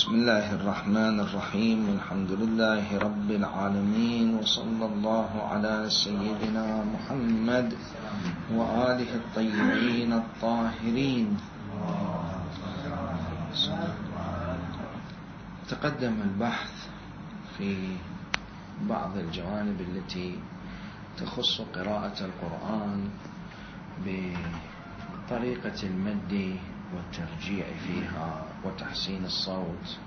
بسم الله الرحمن الرحيم. الحمد لله رب العالمين، وصلى الله على سيدنا محمد وآله الطيبين الطاهرين. تقدم البحث في بعض الجوانب التي تخص قراءة القرآن بطريقة المد والترجيع فيها وتحسين الصوت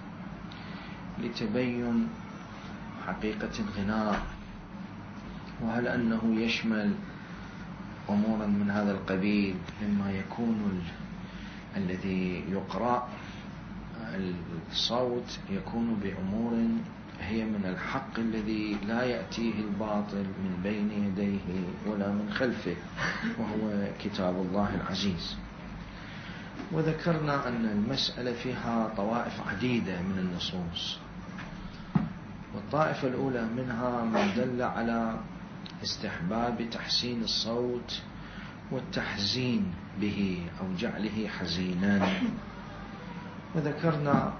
لتبين حقيقة الغناء، وهل أنه يشمل أمورا من هذا القبيل مما يكون الذي يقرأ الصوت يكون بأمور هي من الحق الذي لا يأتيه الباطل من بين يديه ولا من خلفه، وهو كتاب الله العزيز. وذكرنا أن المسألة فيها طوائف عديدة من النصوص، والطائفة الأولى منها ما دل على استحباب تحسين الصوت والتحزين به أو جعله حزينا. وذكرنا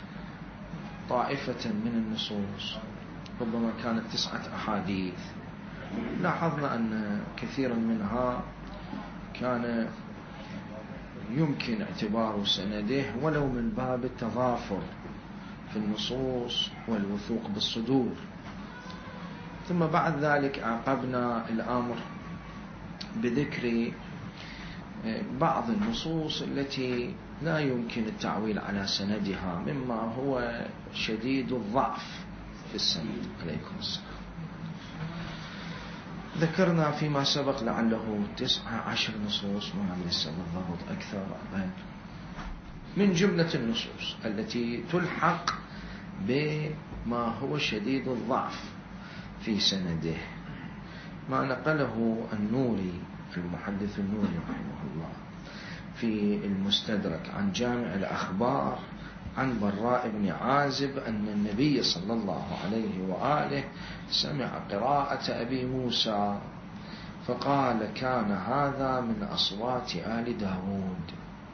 طائفة من النصوص ربما كانت 9 أحاديث، لاحظنا أن كثيرا منها كان يمكن اعتبار سنده ولو من باب التضافر في النصوص والوثوق بالصدور. ثم بعد ذلك عقبنا الأمر بذكر بعض النصوص التي لا يمكن التعويل على سندها مما هو شديد الضعف في السند. عليكم السلام. ذكرنا فيما سبق لعله 19 نصوص، ما لسه بالضبط أكثر من جملة النصوص التي تلحق بما هو شديد الضعف في سنده، ما نقله النوري في المحدث النوري رحمه الله في المستدرك عن جامع الأخبار عن براء بن عازب أن النبي صلى الله عليه وآله سمع قراءة أبي موسى فقال: كان هذا من أصوات آل داود.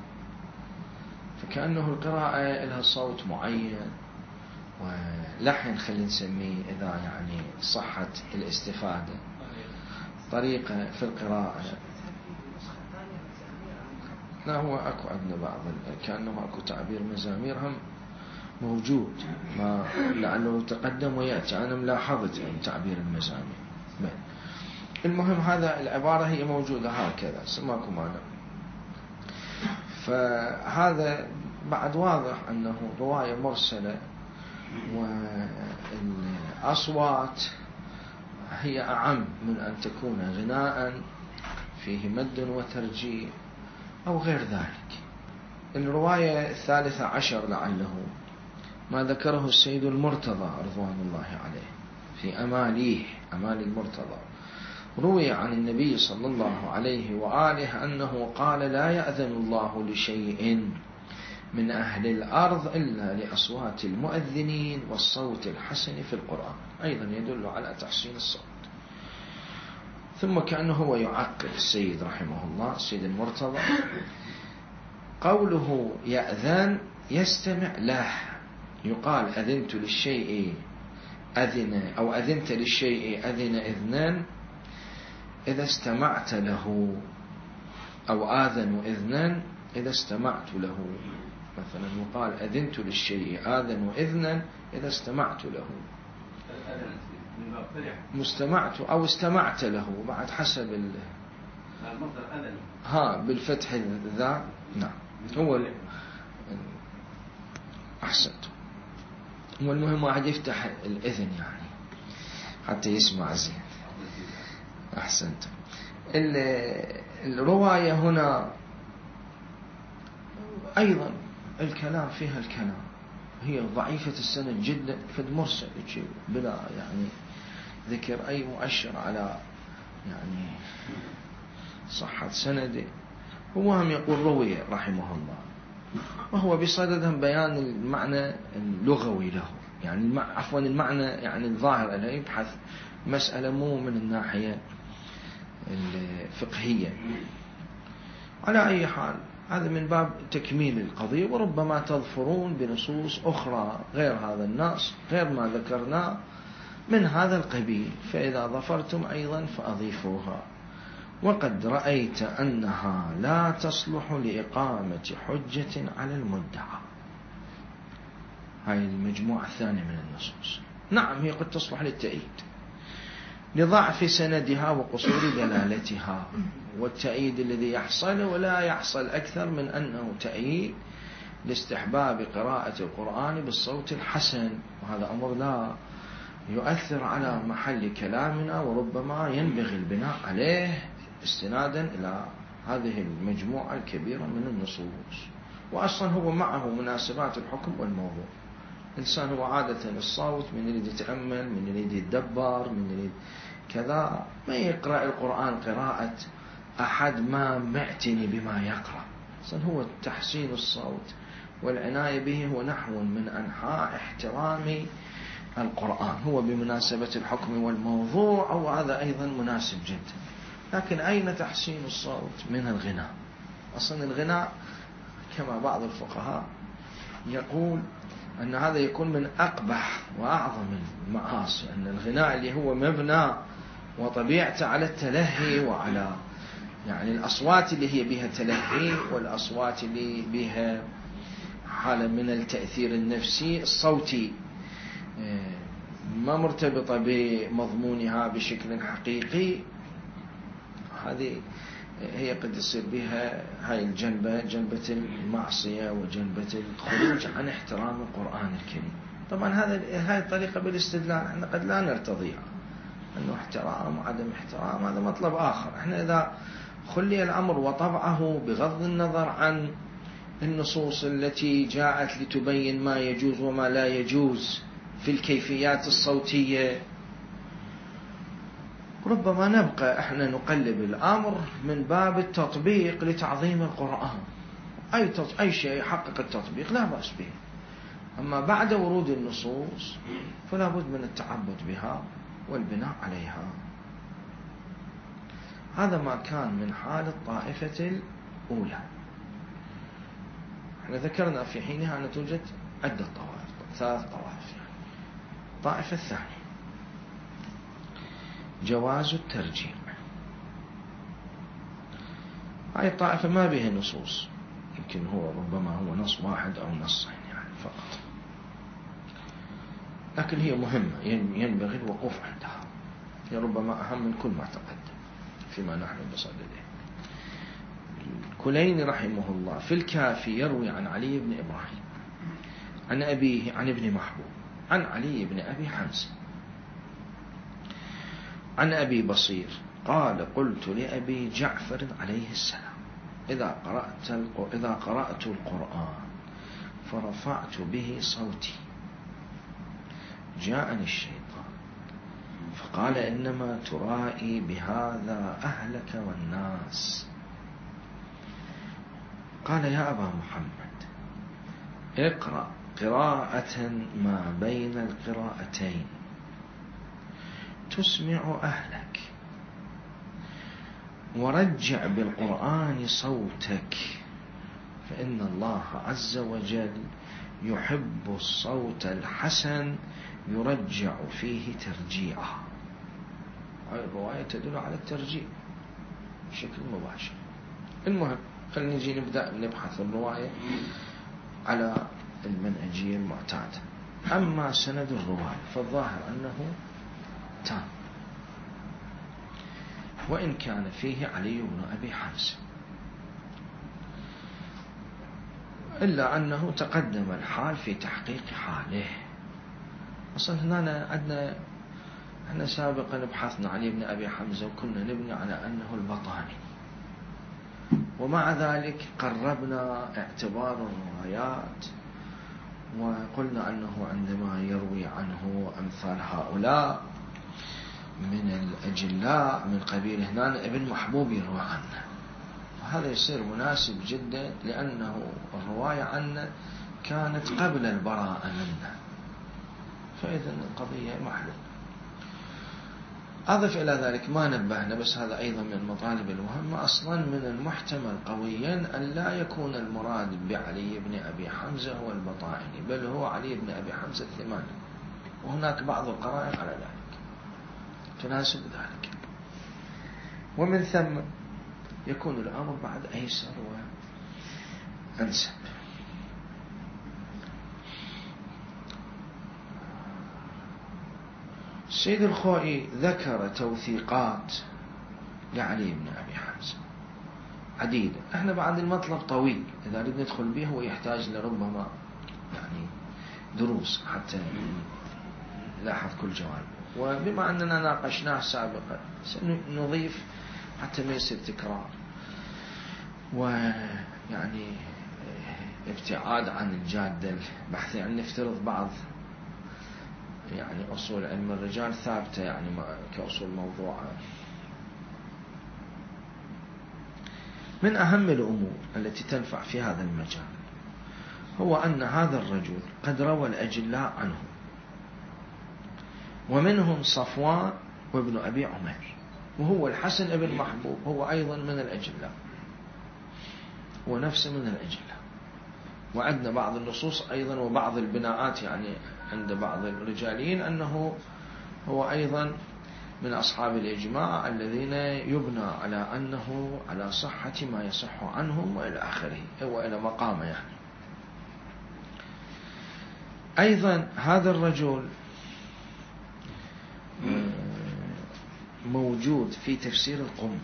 فكأنه القراءة لها صوت معين ولحن، خلينا نسميه إذا يعني صحت الاستفادة، طريقة في القراءة. لا، هو أكو عندنا بعض كأنه أكو تعبير مزامير هم موجود، ما لعله تقدم ويأتي، أنا ملاحظت يعني تعبير المزامير. المهم هذا العبارة هي موجودة هكذا، سماكم أنا. فهذا بعد واضح أنه رواية مرسلة، والأصوات هي أعم من أن تكون غناء فيه مد وترجيع أو غير ذلك. الرواية 13 لعله ما ذكره السيد المرتضى رضوان الله عليه في أمال المرتضى، روي عن النبي صلى الله عليه وآله أنه قال: لا يأذن الله لشيء من أهل الأرض إلا لأصوات المؤذنين والصوت الحسن في القرآن. أيضا يدل على تحسين الصوت. ثم كأنه هو يعقب السيد رحمه الله السيد المرتضى، قوله يأذن يستمع له، يقال أذنت للشيء أذن، أو أذنت للشيء أذن إذنان إذا استمعت له، أو آذن إذنان إذا استمعت له. مثلا يقال أذنت للشيء آذن إذنا إذا استمعت له، مستمعت أو استمعت له بعد حسب المصدر أذن بالفتح ذا. نعم، هو أحسنت. هو المهم واحد يفتح الإذن يعني حتى يسمع زين. أحسنت. الرواية هنا أيضا الكلام فيها الكلام هي ضعيفة السند جدا، فد مرسل بلا يعني ذكر أي مؤشر على يعني صحة سنده. ومهم يقول روي رحمه الله، وهو بصدد بيان المعنى اللغوي له، يعني عفوا المعنى يعني الظاهر أنه يبحث مسألة مو من الناحية الفقهية. على أي حال هذا من باب تكميل القضية، وربما تظفرون بنصوص أخرى غير هذا النص، غير ما ذكرناه من هذا القبيل، فإذا ظفرتم أيضا فأضيفوها. وقد رأيت أنها لا تصلح لإقامة حجة على المدعى. هاي المجموعة الثانية من النصوص. نعم هي قد تصلح للتأييد لضعف سندها وقصور دلالتها، والتأييد الذي يحصل ولا يحصل أكثر من أنه تأييد لاستحباب قراءة القرآن بالصوت الحسن، وهذا أمر لا يؤثر على محل كلامنا، وربما ينبغي البناء عليه استنادا إلى هذه المجموعة الكبيرة من النصوص. وأصلا هو معه مناسبات الحكم والموضوع. الإنسان هو عادة الصوت، من يريد يتأمل، من يريد يتدبر، من يريد كذا، ما يقرأ القرآن قراءة أحد ما معتني بما يقرأ. أصلا هو تحسين الصوت والعناية به هو نحو من أنحاء احترام القرآن، هو بمناسبة الحكم والموضوع، أو هذا أيضا مناسب جدا. لكن أين تحسين الصوت من الغناء؟ أصلا الغناء كما بعض الفقهاء يقول أن هذا يكون من أقبح وأعظم المعاصي، أن الغناء اللي هو مبنى وطبيعته على التلهي وعلى يعني الأصوات اللي هي بها تلهي، والأصوات اللي بها حالة من التأثير النفسي الصوتي ما مرتبطة بمضمونها بشكل حقيقي، هذه هي قد يصير بها هاي جنبة المعصية وجنبة الخروج عن احترام القرآن الكريم. طبعا هاي الطريقة بالاستدلال احنا قد لا نرتضيها، انه احترام وعدم احترام هذا مطلب آخر. احنا إذا خلي الأمر وطبعه بغض النظر عن النصوص التي جاءت لتبين ما يجوز وما لا يجوز في الكيفيات الصوتية، ربما نبقى احنا نقلب الأمر من باب التطبيق لتعظيم القرآن. أي شيء يحقق التطبيق لا بأس به، أما بعد ورود النصوص فلا بد من التعبد بها والبناء عليها. هذا ما كان من حال الطائفة الأولى. احنا ذكرنا في حينها أن توجد عدة طوائف، 3 طوائف. الطائفة الثانية جواز الترجيع. هاي الطائفة ما بها نصوص، يمكن هو ربما هو نص واحد أو نصين يعني فقط، لكن هي مهمة ينبغي الوقوف عندها، هي ربما أهم من كل ما تقدم فيما نحن بصدده. الكليني رحمه الله في الكافي يروي عن علي بن إبراهيم عن أبيه عن ابن محبوب عن علي بن أبي حمزة عن أبي بصير قال قلت لأبي جعفر عليه السلام إذا قرأت القرآن فرفعت به صوتي جاءني الشيطان فقال إنما ترائي بهذا أهلك والناس. قال يا أبا محمد اقرأ قراءة ما بين القراءتين تسمع أهلك، ورجع بالقرآن صوتك، فإن الله عز وجل يحب الصوت الحسن يرجع فيه ترجيعا. هذه الرواية تدل على الترجيع بشكل مباشر. المهم خلينا نجي نبدأ نبحث الرواية على المنهجية المعتادة. أما سند الرواية فالظاهر أنه تام، وإن كان فيه علي بن أبي حمزة، إلا أنه تقدم الحال في تحقيق حاله. أصلا هنا احنا سابقا بحثنا علي بن أبي حمزة وكنا نبني على أنه البطاني، ومع ذلك قربنا اعتبار الروايات وقلنا أنه عندما يروي عنه أمثال هؤلاء من الأجلاء من قبيل هنا ابن محبوب يروى عنه، وهذا يصير مناسب جدا لأنه الرواية عنه كانت قبل البراءة منه، فإذا القضية محلول. أضف إلى ذلك ما نبهنا، بس هذا أيضا من المطالب المهمة، أصلا من المحتمل قويا أن لا يكون المراد بعلي بن أبي حمزة هو البطائني، بل هو علي بن أبي حمزة الثماني، وهناك بعض القرائن على ذلك تناسب ذلك، ومن ثم يكون الأمر بعد أيسر وأنسب. السيد الخوئي ذكر توثيقات لعلي بن أبي حمزة عديدة. احنا بعد المطلب طويل، إذا نريد ندخل به هو يحتاج لربما يعني دروس حتى نلاحظ كل جوانب، وبما أننا ناقشناه سابقا سنضيف حتى ما يصير تكرار ويعني ابتعاد عن الجادة البحث، يعني نفترض بعض يعني أصول علم الرجال ثابتة يعني كأصول موضوعة. من أهم الأمور التي تنفع في هذا المجال هو أن هذا الرجل قد روى الأجلاء عنه، ومنهم صفوان وابن أبي عمير، وهو الحسن ابن محبوب هو أيضا من الأجلاء، هو نفسه من الأجلاء. وعندنا بعض النصوص أيضا وبعض البناءات يعني عند بعض الرجاليين أنه هو أيضا من أصحاب الإجماع الذين يبنى على أنه على صحة ما يصح عنهم وإلى آخره وإلى مقامه يعني. أيضا هذا الرجل موجود في تفسير القمي،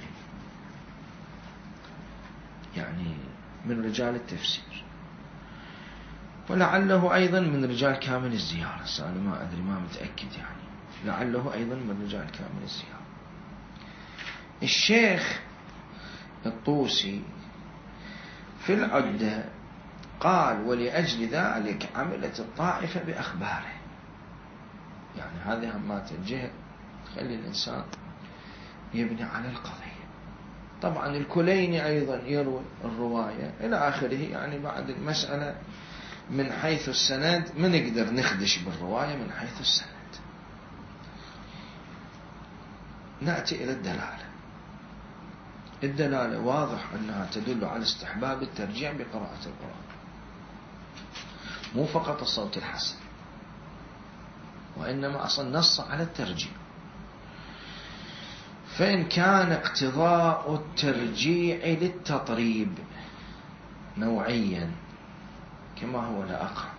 يعني من رجال التفسير، ولعله أيضا من رجال كامل الزيارة، أنا ما أدري ما متأكد يعني، لعله أيضا من رجال كامل الزيارة. الشيخ الطوسي في العدة قال ولأجل ذلك عملت الطائفة بأخباره، يعني هذه همات الجهة خلي الإنسان يبني على القضية. طبعا الكليني أيضا يروي الرواية إلى آخره، يعني بعد المسألة من حيث السند ما نقدر نخدش بالرواية من حيث السند. نأتي إلى الدلالة. الدلالة واضح أنها تدل على استحباب الترجيع بقراءة القرآن، مو فقط الصوت الحسن، وإنما أصلا نص على الترجيع. فإن كان اقتضاء الترجيع للتطريب نوعيا كما هو لأقرب،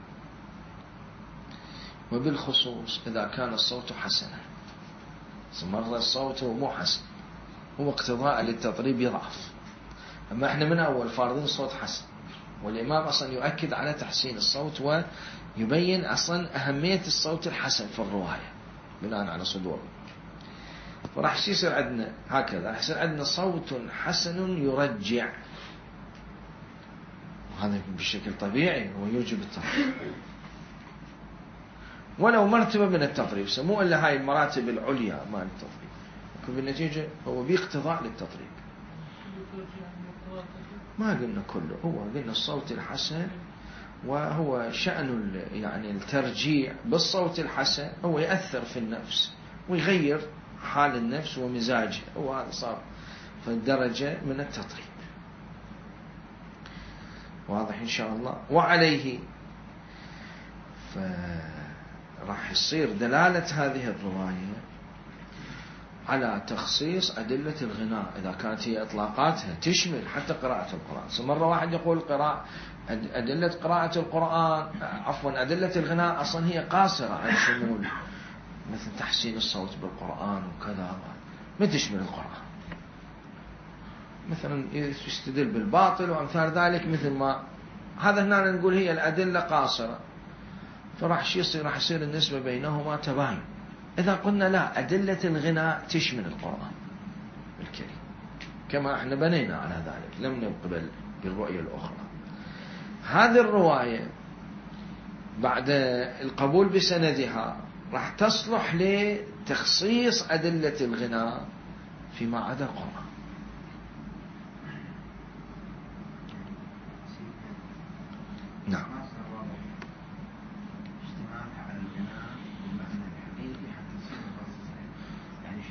وبالخصوص إذا كان الصوت حسنا، مرة الصوت هو مو حسن، هو اقتضاء للتطريب يضعف، أما احنا من أول فارضين الصوت حسن، والإمام أصلا يؤكد على تحسين الصوت ويبين أصلا أهمية الصوت الحسن في الرواية بناء على صدوره. فراح يصير عندنا هكذا، راح يصير عندنا صوت حسن يرجع، وهذا بشكل طبيعي هو يوجب التطريب ولو مرتبة من التطريب، سموه إلا هاي المراتب العليا مال التطريب، وبالنتيجة هو باقتضاء للتطريب. ما قلنا كله، هو قلنا الصوت الحسن، وهو شأن يعني الترجيع بالصوت الحسن هو يأثر في النفس ويغير حال النفس ومزاجه، وهذا صار في الدرجة من التطريب. واضح إن شاء الله. وعليه راح يصير دلالة هذه الرواية على تخصيص أدلة الغناء، إذا كانت هي إطلاقاتها تشمل حتى قراءة القرآن. مرة واحد يقول أدلة قراءة القرآن أدلة الغناء أصلا هي قاصرة عن شمول مثل تحسين الصوت بالقرآن وكذا، ما تشمل القرآن. مثلا يستدل بالباطل وأمثال ذلك، مثل ما هذا هنا نقول هي الأدلة قاصرة، فراح يصير النسبة بينهما تباين. إذا قلنا لا، أدلة الغناء تشمل القرآن الكريم، كما احنا بنينا على ذلك، لم نقبل بالرؤية الأخرى. هذه الرواية بعد القبول بسندها راح تصلح لتخصيص أدلة الغناء فيما عدا القرآن. نعم. يعني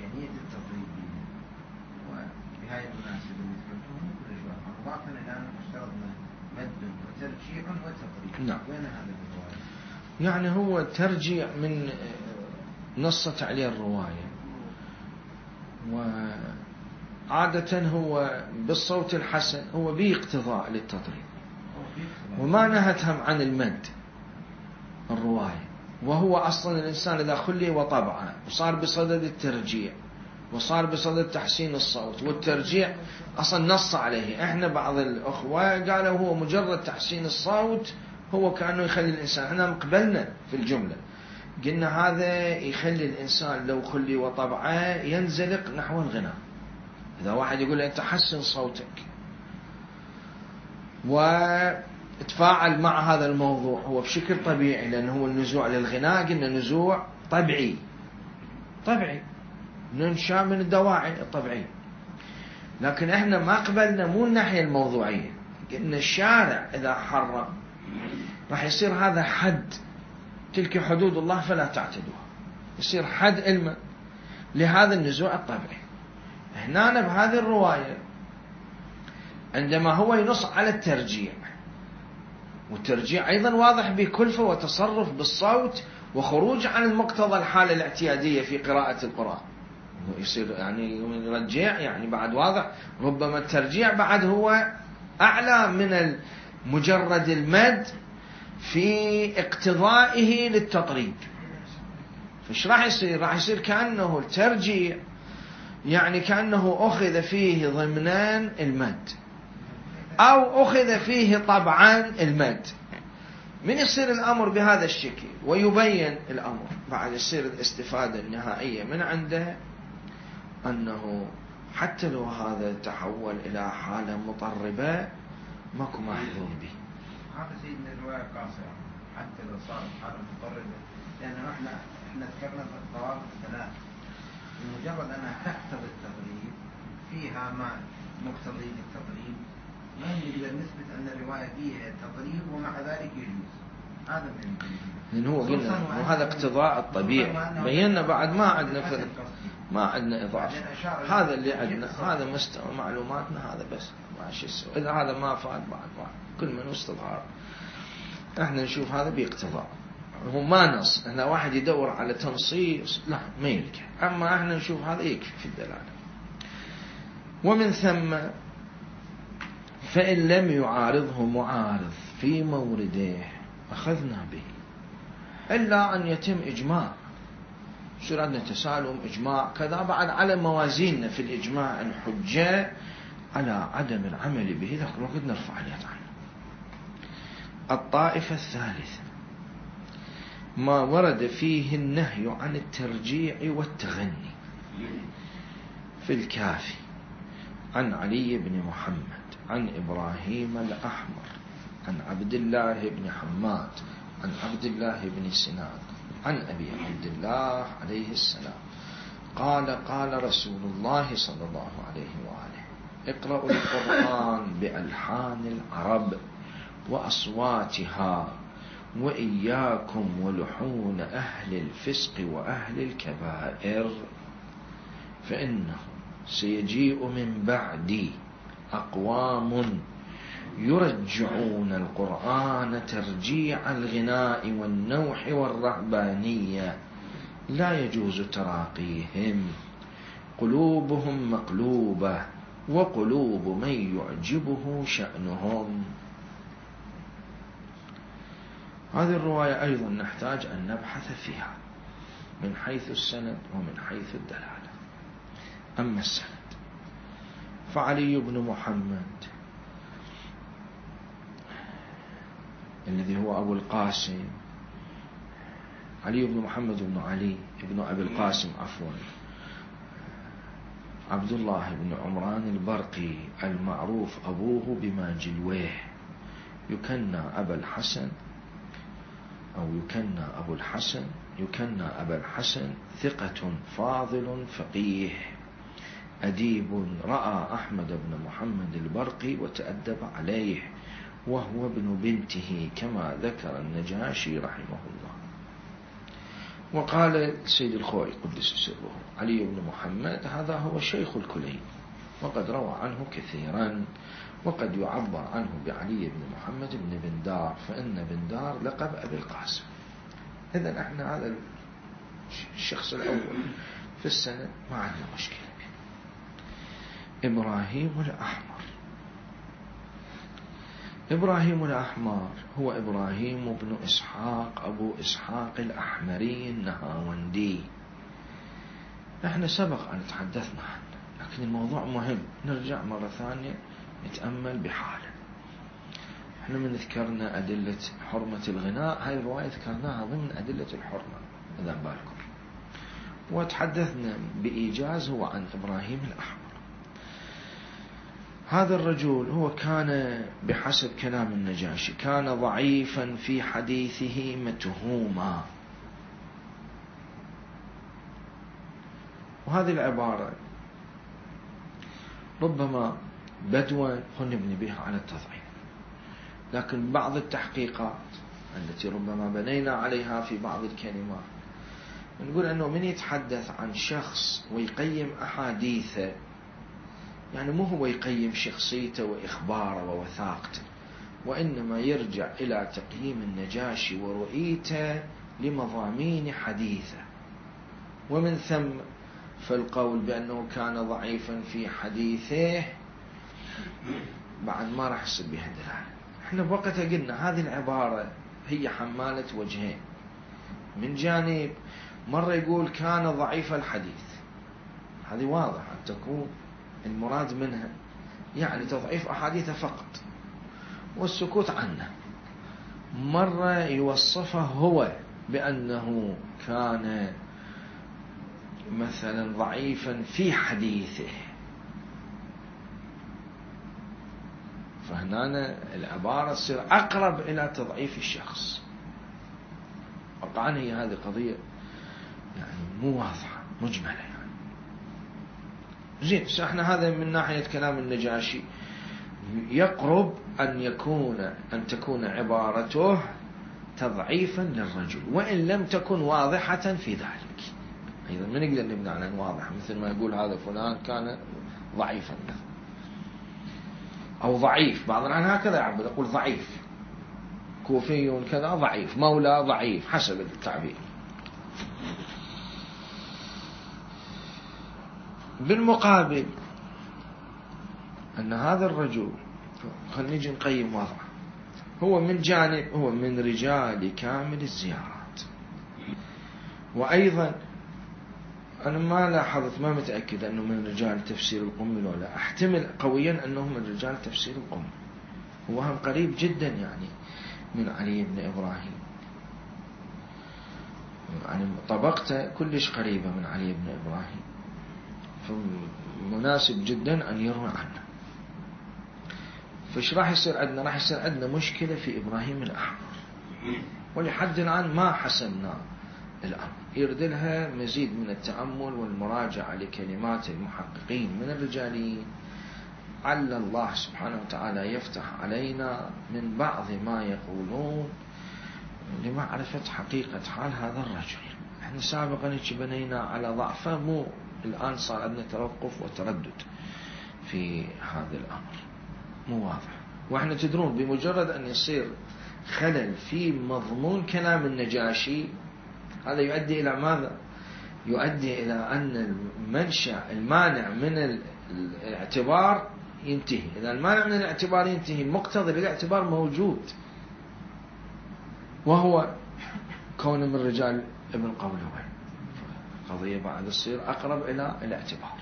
نعم. يعني هو ترجيع من نصت عليه الرواية، وعادة هو بالصوت الحسن هو به اقتضاء للتطريب، وما نهتهم عن المد الرواية، وهو أصلا الإنسان إذا خلي وطبعه وصار بصدد الترجيع وصار بصدد تحسين الصوت، والترجيع أصلا نص عليه. إحنا بعض الأخوة قالوا هو مجرد تحسين الصوت هو كأنه يخلي الإنسان، إحنا مقبلنا في الجملة قلنا هذا يخلي الإنسان لو خلي وطبعه ينزلق نحو الغناء. إذا واحد يقول له أنت حسن صوتك وتفاعل مع هذا الموضوع هو بشكل طبيعي، لأنه هو النزوع للغناء قلنا نزوع طبيعي ننشأ من الدواعي الطبيعية، لكن احنا ما قبلنا مو الناحية الموضوعية. قلنا الشارع إذا حرم راح يصير هذا حد، تلك حدود الله فلا تعتدوها، يصير حد علما لهذا النزوع الطبيعي. هنا بهذه الرواية عندما هو ينص على الترجيع، والترجيع أيضا واضح بكلفة وتصرف بالصوت وخروج عن المقتضى الحالة الاعتيادية في قراءة القرآن، يصير يعني يرجع يعني بعد واضح. ربما الترجيع بعد هو أعلى من مجرد المد في اقتضائه للتطريب. فايش راح يصير؟ راح يصير كأنه الترجيع يعني كأنه أخذ فيه ضمنان المد أو أخذ فيه طبعا المد. من يصير الأمر بهذا الشكل ويبين الأمر بعد يصير الاستفادة النهائية من عنده أنه حتى لو هذا تحول إلى حالة مطربة ماكو محذور به. هذا سيدنا الرواية قاصرة حتى لو صارت حالة مطربة، لأن احنا ذكرنا في الضوابط الثلاث. بمجرد أنا أقتضي التطريب فيها ما مقتضي للتطريب، ما نقدر نثبت أن الرواية فيها تطريب ومع ذلك يجوز. هذا من لأن هو قلنا وهذا اقتضاء الطبيعي. بينا بعد ما عندنا فرق، ما عندنا إضافة. هذا اللي عندنا، هذا مستوى معلوماتنا، هذا بس ماشي السؤال. إذا هذا ما فات بعد كل من استظهار احنا نشوف هذا باقتضاء، هو ما نص. احنا واحد يدور على تنصيص لا ما يلقى، اما احنا نشوف هذا يكفي في الدلالة. ومن ثم فإن لم يعارضه معارض في مورده أخذنا به، إلا أن يتم إجماع. سردنا تسالم إجماع كذا بعد على موازيننا في الإجماع الحجة على عدم العمل به ذاك الوقت نرفع اليد عنه. الطائفة الثالثة ما ورد فيه النهي عن الترجيع والتغني في الكافي عن علي بن محمد عن إبراهيم الأحمر عن عبد الله بن حماد عن عبد الله بن سنان عن أبي عبد الله عليه السلام قال قال رسول الله صلى الله عليه وآله اقرأوا القرآن بألحان العرب وأصواتها وإياكم ولحون أهل الفسق وأهل الكبائر، فإنه سيجيء من بعدي أقوام يرجعون القرآن ترجيع الغناء والنوح والرهبانية لا يجوز تراقيهم، قلوبهم مقلوبة وقلوب من يعجبه شأنهم. هذه الرواية أيضا نحتاج أن نبحث فيها من حيث السند ومن حيث الدلالة. أما السند فعلي بن محمد الذي هو أبو القاسم، علي بن محمد بن علي بن أبي القاسم عفوا، عبد الله بن عمران البرقي المعروف أبوه بماجلويه، يكنى أبا الحسن أو يكنى أبو الحسن، يكنى أبا الحسن، ثقة فاضل فقيه أديب، رأى أحمد بن محمد البرقي وتأدب عليه، وهو ابن بنته كما ذكر النجاشي رحمه الله. وقال سيد الخوئي قدس سره علي بن محمد هذا هو شيخ الكلين، وقد روى عنه كثيرا. وقد يعبر عنه بعلي بن محمد بن بندار، فإن بندار لقب أبي القاسم. إذن احنا هذا الشخص الأول في السنة ما عندنا مشكلة. إبراهيم الأحمر. إبراهيم الأحمر هو إبراهيم بن إسحاق أبو إسحاق الأحمري النهاوندي. نحن سبق أن تحدثنا عنه، لكن الموضوع مهم، نرجع مرة ثانية نتأمل بحاله. احنا من ذكرنا أدلة حرمة الغناء، هاي الرواية ذكرناها ضمن أدلة الحرمة إذا بالكم، وتحدثنا بإيجاز هو عن إبراهيم الأحمر. هذا الرجل هو كان بحسب كلام النجاشي كان ضعيفا في حديثه متهوما. وهذه العبارة ربما بدوا نبني بها على التضعيف، لكن بعض التحقيقات التي ربما بنينا عليها في بعض الكلمات نقول أنه من يتحدث عن شخص ويقيم أحاديثه، يعني مو هو يقيم شخصيته وإخباره ووثاقته، وإنما يرجع إلى تقييم النجاشي ورؤيته لمضامين حديثه، ومن ثم فالقول بأنه كان ضعيفا في حديثه بعد ما راح يصير بها دلالة. احنا بوقتها قلنا هذه العبارة هي حمالة وجهين. من جانب مرة يقول كان ضعيف الحديث، هذه واضح أن تكون المراد منها يعني تضعيف أحاديث فقط والسكوت عنه. مرة يوصفه هو بأنه كان مثلا ضعيفا في حديثه، فهنا العبارة تصير أقرب إلى تضعيف الشخص. طبعا هي هذه قضية يعني مو واضحة مجملة يعني. زين، احنا هذا من ناحية كلام النجاشي يقرب أن تكون عبارته تضعيفا للرجل، وإن لم تكن واضحة في ذلك. أيضا ما نقدر نبني على واضح، مثل ما يقول هذا فلان كان ضعيفا أو ضعيف، بعض الآن هكذا يعبر، يقول ضعيف، كوفي كذا ضعيف، مولى ضعيف، حسب التعبير. بالمقابل أن هذا الرجل خلينا نيجي نقيم وضعه، هو من جانب هو من رجال كامل الزيارات، وأيضا أنا ما لاحظت ما متأكد أنه من رجال تفسير القم ولا لا، أحتمل قويا أنه من رجال تفسير القم. هو هم قريب جدا يعني من علي بن إبراهيم، يعني طبقته كلش قريبة من علي بن إبراهيم، فمناسب جدا أن يروى عنه. فإيش راح يصير عندنا؟ راح يصير عندنا مشكلة في إبراهيم الأحمر، ولحد الآن ما حسمنا الأمر، يرد لها مزيد من التأمل والمراجعة لكلمات المحققين من الرجاليين، عل الله سبحانه وتعالى يفتح علينا من بعض ما يقولون لمعرفة حقيقة حال هذا الرجل. احنا سابقا بنينا على ضعفه، مو الآن صار عندنا توقف وتردد في هذا الأمر، مو واضح. واحنا تدرون بمجرد أن يصير خلل في مضمون كلام النجاشي، هذا يؤدي إلى ماذا؟ يؤدي إلى أن المنشأ المانع من الاعتبار ينتهي. إذا المانع من الاعتبار ينتهي، مقتضى الاعتبار موجود، وهو كون من رجال ابن قولوي، قضية بعد تصير أقرب إلى الاعتبار.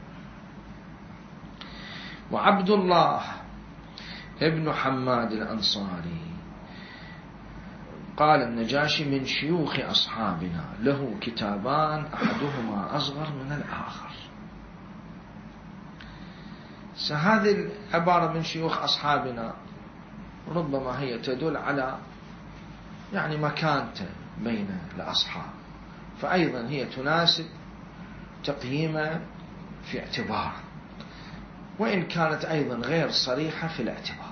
وعبد الله ابن حماد الأنصاري قال النجاشي من شيوخ أصحابنا، له كتابان أحدهما أصغر من الآخر. هذه العبارة من شيوخ أصحابنا ربما هي تدل على يعني مكانته بين الأصحاب، فأيضا هي تناسب تقييمه في اعتبار، وإن كانت أيضا غير صريحة في الاعتبار.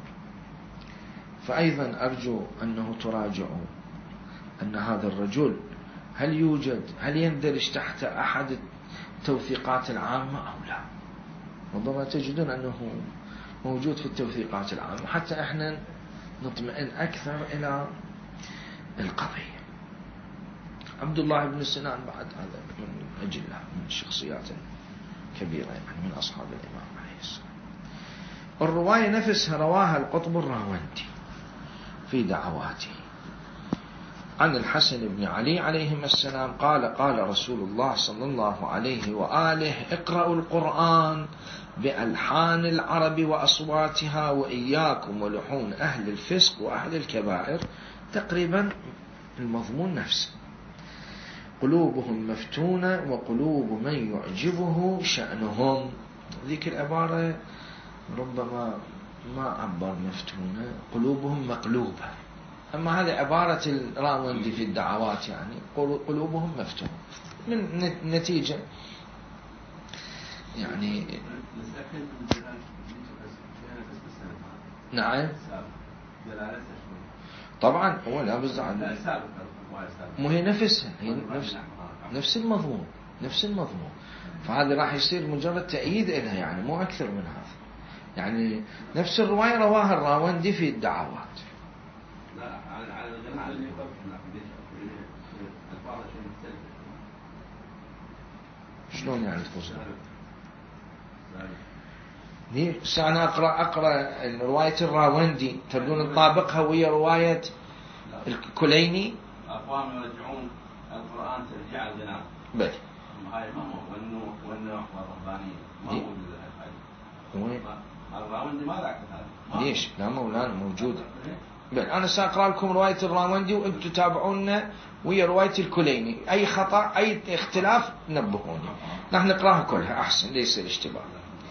فأيضا أرجو أنه تراجعوا أن هذا الرجل هل يندرج تحت أحد التوثيقات العامة أو لا. ربما تجدون أنه موجود في التوثيقات العامة، حتى إحنا نطمئن أكثر إلى القضية. عبد الله بن سنان بعد هذا من أجله، من الشخصيات كبيرة يعني من أصحاب الإمام عليه السلام. الرواية نفسها رواها القطب الراوندي في دعواته عن الحسن بن علي عليهما السلام قال: قال رسول الله صلى الله عليه وآله: اقرأوا القرآن بألحان العرب وأصواتها وإياكم ولحون أهل الفسق وأهل الكبائر. تقريبا المضمون نفسه: قلوبهم مفتونة وقلوب من يعجبه شأنهم. ذيك العبارة ربما ما عبر مفتونة، قلوبهم مقلوبة. أما هذه عبارة الراوندي في الدعوات، يعني قلوبهم مفتونة من نتيجة يعني. نعم طبعا هو لا بزعل، مو هي نفسها، هي نفس المضمون، نفس المضمون. فهذا راح يصير مجرد تأييد لها، يعني مو أكثر من هذا. يعني نفس الرواية رواها الراوندي في الدعوات. شلون يعني تقصد؟ أنا أقرأ رواية الراوندي، تبدون نطابقها ويا رواية الكليني. أقوام يرجعون القرآن ترجع الغناء. بل هاي والنوع والربانية ما موجود. الراوندي ما ذاك هذا. ليش؟ لا مولانا موجودة. بل أنا سأقرأ لكم رواية الراوندي وأنتم تتابعونا ويا رواية الكليني. أي خطأ أي اختلاف نبهوني، نحن نقرأها كلها أحسن ليس الاشتباه.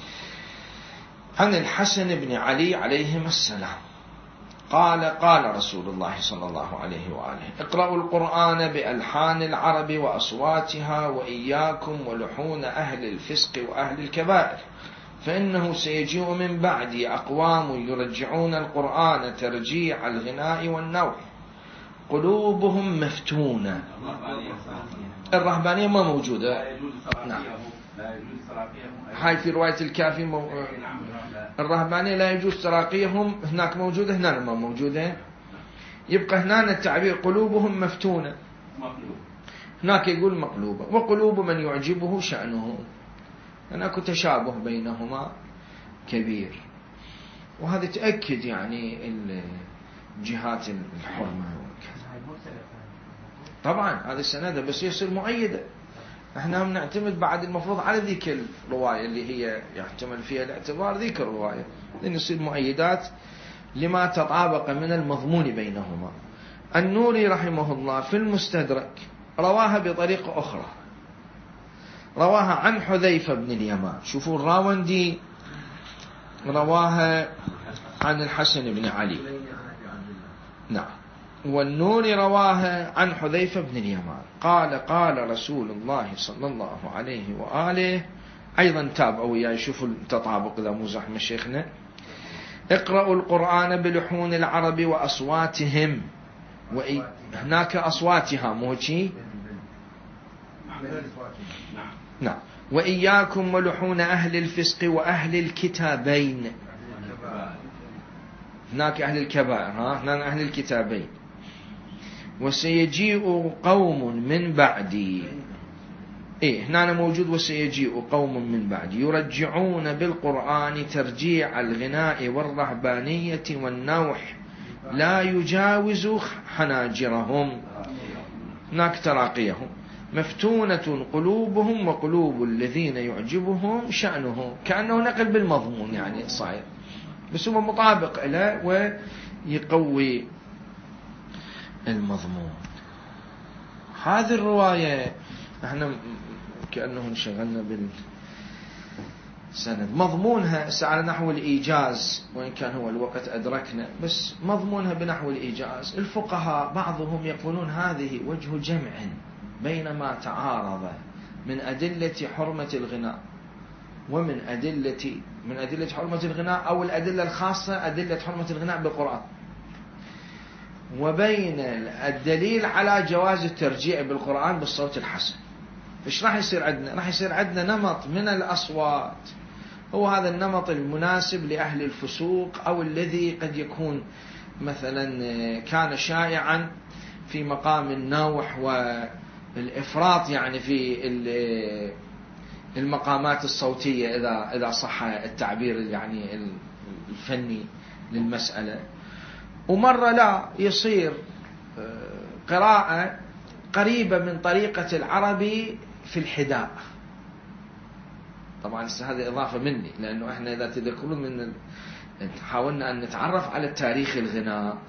عن الحسن بن علي عليهما السلام قال: قال رسول الله صلى الله عليه وآله: اقرأوا القرآن بألحان العرب وأصواتها وإياكم ولحون أهل الفسق وأهل الكبائر، فإنه سيجيء من بعدي أقوام يرجعون القرآن ترجيع الغناء والنوح، قلوبهم مفتونة. الرهبانية ما موجودة. نعم. هاي في رواية الكافي الرهبانية لا يجوز تراقيهم، هناك موجودة، هنا ما موجودة. يبقى هنا التعبير قلوبهم مفتونة، هناك يقول مقلوبة. وقلوب من يعجبه شأنه، هناك تشابه بينهما كبير. وهذا تأكد يعني الجهات الحرمة. طبعا هذا السند بس يصير مؤيدة. احنا نعتمد بعد المفروض على ذيك الرواية اللي هي يحتمل فيها الاعتبار، ذيك الرواية لأن يصير مؤيدات لما تطابق من المضمون بينهما. النوري رحمه الله في المستدرك رواها بطريقة أخرى، رواها عن حذيفة بن اليمان. شوفوا الراوندي رواها عن الحسن بن علي، نعم. والنوري رواها عن حذيفة بن اليمان قال: قال رسول الله صلى الله عليه وآله. أيضا تابعوا وياي شوفوا التطابق إذا مو زحمة شيخنا. اقرأوا القرآن بلحون العرب وأصواتهم هناك أصواتها موشي، نعم. وإياكم ولحون أهل الفسق وأهل الكتابين، هناك أهل الكبائر، هناك أهل الكتابين. وسيجيء قوم من بعدي، هنا موجود وسيجيء قوم من بعدي يرجعون بالقرآن ترجيع الغناء والرهبانية والنوح لا يجاوز حناجرهم، هناك تراقيهم. مفتونة قلوبهم وقلوب الذين يعجبهم شأنه، كأنه نقل بالمضمون يعني صاير، بس هو مطابق له ويقوي المضمون. هذه الرواية احنا كأنه انشغلنا بالسند. مضمونها على نحو الإيجاز، وإن كان هو الوقت أدركنا، بس مضمونها بنحو الإيجاز. الفقهاء بعضهم يقولون هذه وجه جمع بين ما تعارض من أدلة حرمة الغناء ومن أدلة حرمة الغناء، أو الأدلة الخاصة أدلة حرمة الغناء بالقرآن، وبين الدليل على جواز الترجيع بالقرآن بالصوت الحسن. إيش راح يصير عندنا؟ راح يصير عندنا نمط من الأصوات هو هذا النمط المناسب لأهل الفسوق، أو الذي قد يكون مثلا كان شائعا في مقام النوح والإفراط يعني في المقامات الصوتية إذا صح التعبير يعني الفني للمسألة. ومرة لا يصير قراءة قريبة من طريقة العربي في الحداء. طبعا هذه إضافة مني، لأنه إحنا إذا تذكرون حاولنا أن نتعرف على تاريخ الغناء،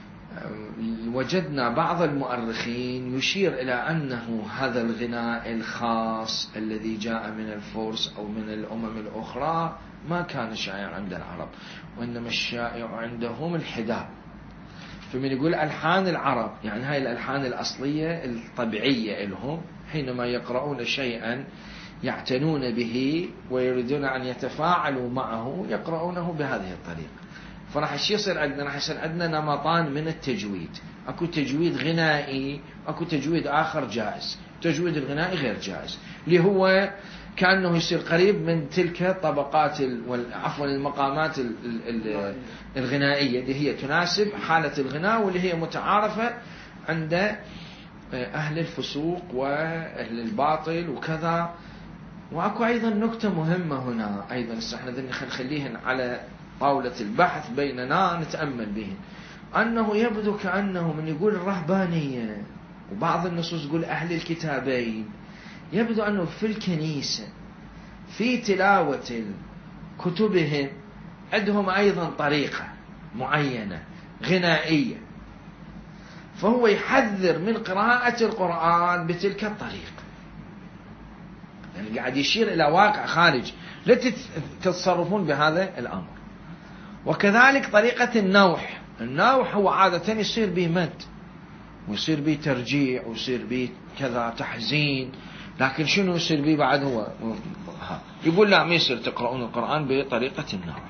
وجدنا بعض المؤرخين يشير إلى أنه هذا الغناء الخاص الذي جاء من الفرس أو من الأمم الأخرى ما كان شائع عند العرب، وإنما الشائع عندهم الحداء. فمن يقول ألحان العرب يعني هاي الألحان الأصلية الطبيعية لهم، حينما يقرؤون شيئا يعتنون به ويريدون أن يتفاعلوا معه يقرؤونه بهذه الطريقة. فراح يصير عندنا نمطان من التجويد، أكو تجويد غنائي، أكو تجويد آخر جائز. التجويد الغنائي غير جائز، اللي هو كأنه يصير قريب من تلك الطبقات المقامات الغنائية اللي هي تناسب حالة الغناء، واللي هي متعارفة عند أهل الفسوق وأهل الباطل وكذا. وأكو أيضا نكتة مهمة هنا أيضا احنا نخليهن على طاولة البحث بيننا نتأمل بهن، أنه يبدو كأنه من يقول الرهبانية وبعض النصوص يقول أهل الكتابين، يبدو أنه في الكنيسة في تلاوة كتبهم عندهم أيضا طريقة معينة غنائية، فهو يحذر من قراءة القرآن بتلك الطريقة، يعني قاعد يشير إلى واقع خارج لا تتصرفون بهذا الأمر. وكذلك طريقة النوح هو عادة يصير به مد ويصير به ترجيع ويصير به كذا تحزين، لكن شنو يصير به بعد؟ هو يقول لا، ما يصير تقرؤون القرآن بطريقة النوح.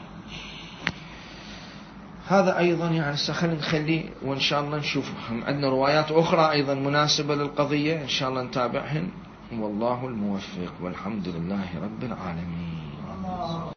هذا أيضا يعني خلينا نخليه، وإن شاء الله نشوف عندنا روايات أخرى أيضا مناسبة للقضية إن شاء الله نتابعهن. والله الموفق، والحمد لله رب العالمين.